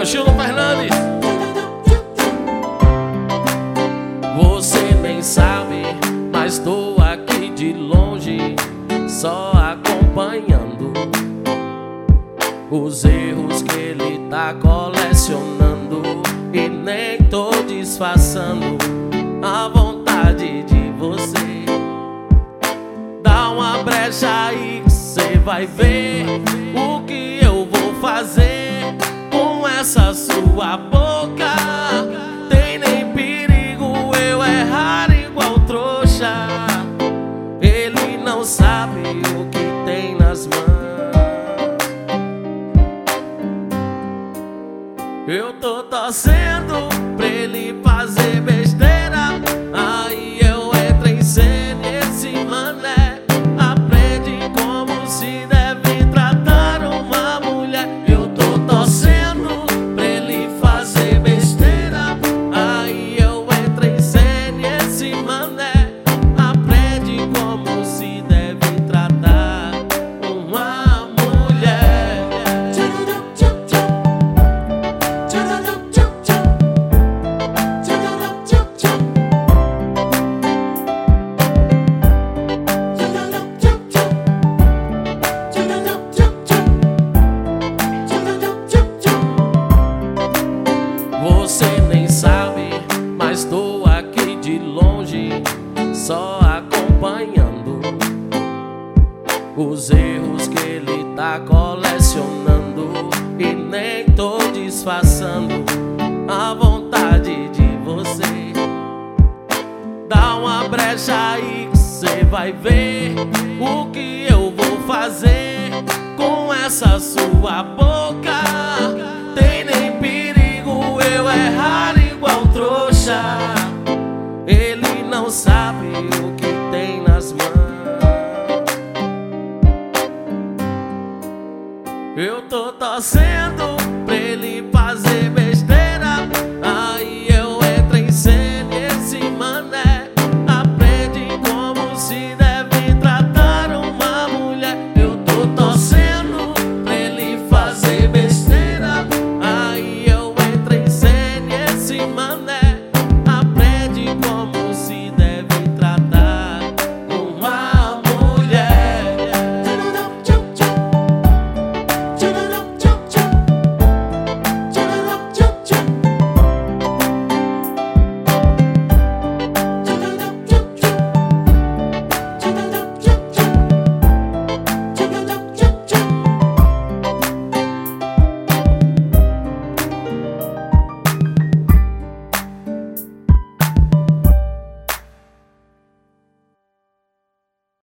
Gil Fernandes. Você nem sabe, mas tô aqui de longe, só acompanhando os erros que ele tá colecionando. E nem tô disfarçando a vontade de você. Dá uma brecha aí que cê vai ver o que eu vou fazer com essa sua boca. Tem nem perigo eu errar igual trouxa. Ele não sabe o que tem nas mãos. Eu tô torcendo pra ele fazer besteira, aí eu entro em cena e esse mané aprende como se deve tratar uma mulher. Eu tô torcendo pra ele fazer besteira, aí eu entro em cena e esse mané aprende como se deve tratar uma mulher. Você nem sabe, mas tô aqui de longe, só acompanhando os erros que ele tá colecionando. E nem tô disfarçando a vontade de você. Dá uma brecha aí que cê vai ver o que eu vou fazer com essa sua boca.